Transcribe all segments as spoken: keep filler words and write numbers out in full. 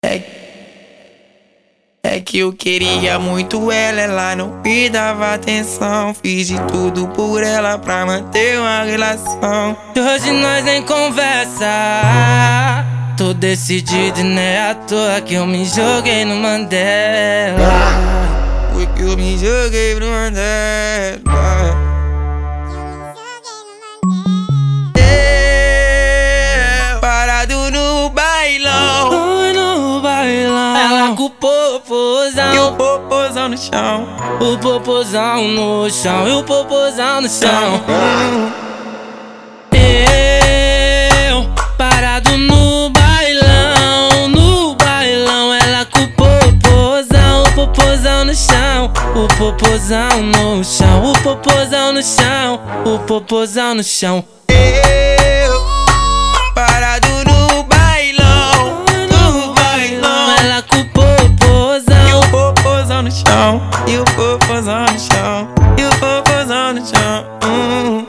É, é que eu queria muito ela, ela não me dava atenção. Fiz de tudo por ela pra manter uma relação. E hoje nós nem conversa. Tô decidido e não é à toa que eu me joguei no Mandela. Foi que eu me joguei pro Mandela. Ela com o popozão e o popozão no chão, o popozão no chão e o popozão no chão. Eu parado no bailão, no bailão. Ela com o popozão, o popozão no chão, o popozão no chão, o popozão no chão, o popozão no chão. Eu parado no bailão, no bailão. Ela com o popozão e o popozão no chão, e o popozão no chão, e o popozão no chão. Hum.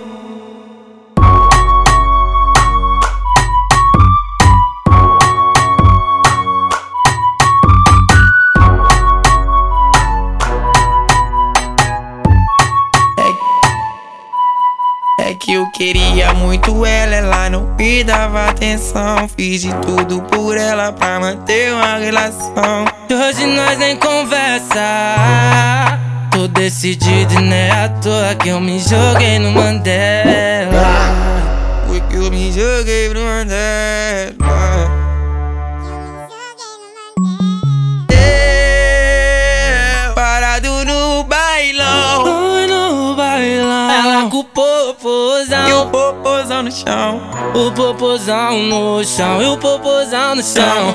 É que eu queria muito ela, ela não me dava atenção. Fiz de tudo por ela pra manter uma relação. E hoje nós nem conversa. Tô decidido e não é à toa que eu me joguei no Mandela. Foi que eu me joguei pro Mandela. Eu parado no bailão, no bailão. Ela com o popozão e o popozão no chão, o popozão no chão e o popozão no chão.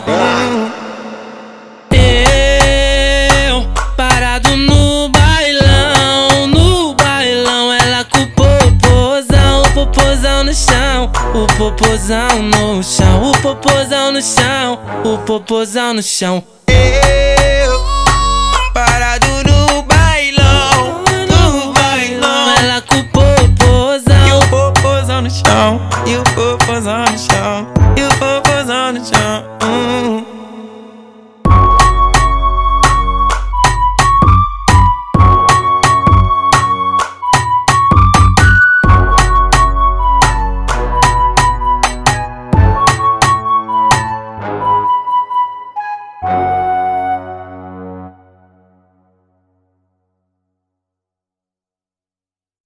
Eu parado no bailão, no bailão. Ela com o popozão, o popozão no chão, o popozão no chão, o popozão no chão, o popozão no chão. Eu parado no bailão, no bailão. Ela com o popozão e o popozão no chão, e o popozão no chão, e o popozão no chão.